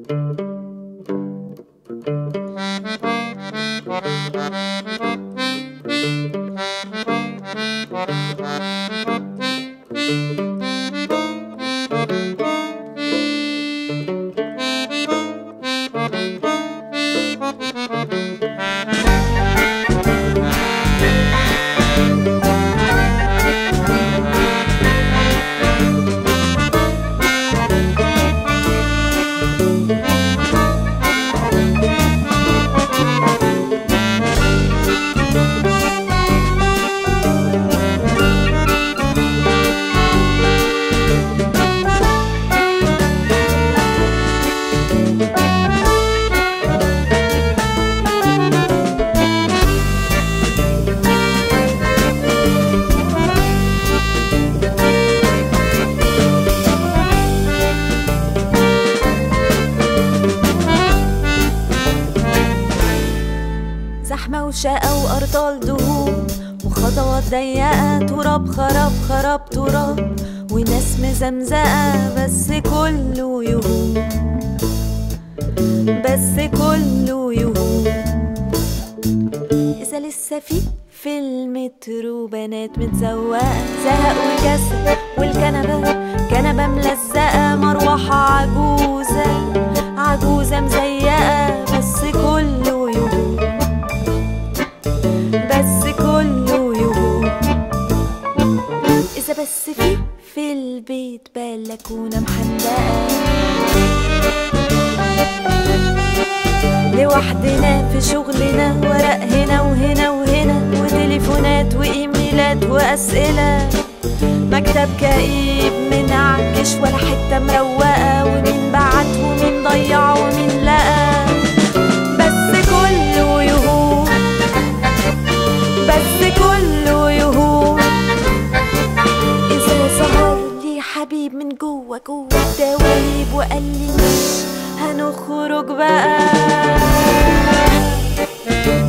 زحمة وشقة وأرطال دهون وخطوات ضيقة، تراب خراب خراب تراب وناس مزمزقة، بس كله يهون، بس كله يهون. إذا لسه في المترو بنات متزوقة، زهق وكسل والكنبة كنبة ملزقة، مروحة عجوزة عجوزة مزيقة، بس كله يهون، بس كله يهون. إذا بس في البيت بلكونة محندقة، لوحدنا في شغلنا، ورق هنا وهنا وهنا، وتليفونات وإيميلات وأسئلة، مكتب كئيب منعكش ولا حتة مروقة، ومين بعت ومين ضيع ومين لقى، بس كله يهون، بس كله يهون. إذا ظهر لي حبيب من جوا الدواليب وقال لي مش هنخرج بقى،